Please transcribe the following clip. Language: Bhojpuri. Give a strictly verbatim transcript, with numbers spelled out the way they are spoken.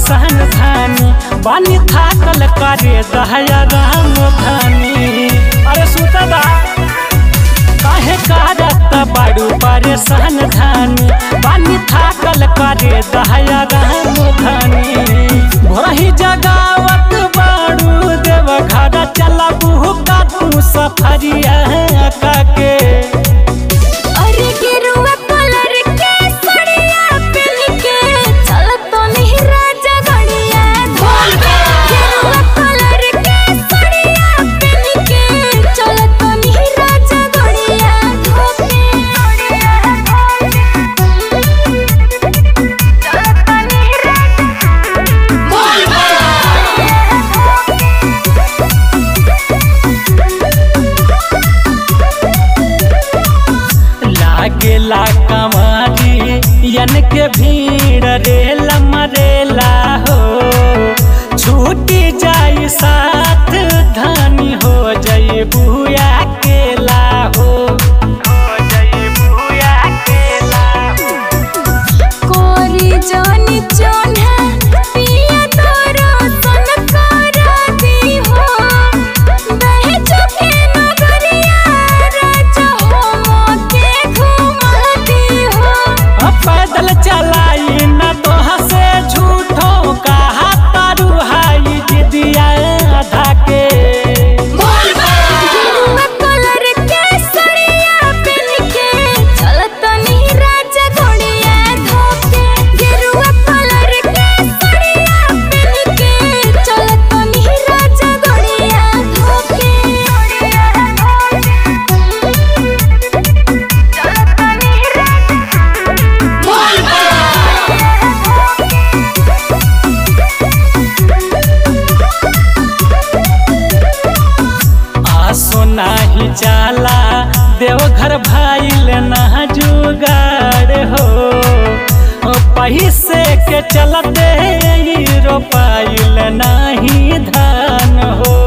परेशान धानी बानी थाकल करे दहया राम धानी। अरे सुता दा काहे करत बाड़ू परेशान धानी बानी थाकल करे दहया राम धानी। भोरही जगावत बाड़ू देव घर चलबू का तू सफरिया के। अरे गेरुआ कलर के साड़िया पहन के चलत नहीं राजा गड़िया धोके। गेरुआ कलर के साड़िया पहन के चलत नहीं राजा गड़िया धोके। चलत नहीं लागेला कमारी यन के भीड़ रेला मरेला हो। छूटी जाई साथ धानी हो जाई बुया केला हो। हो जाई बुया केला कोरी जानी चोन्हा पिया तोरो सन करा दी हो। बहे चुके नगरिया राजा हो मोके घुमाती हो। अब पैदल चलाई न तो हसे झूठो कहा तारू हाई जिदिया आधा के। गेरुआ कलर के साड़िया पहन के चलत नहीं राजा घोड़िया धोके। गेरुआ कलर के साड़िया पहन के चलत नहीं राजा घोड़िया धोके। चलत नहीं आसो नाही जाला देवघर भाईल ना जुगाड़ हो। पैसे के चलते रोपाइल नाही धान हो।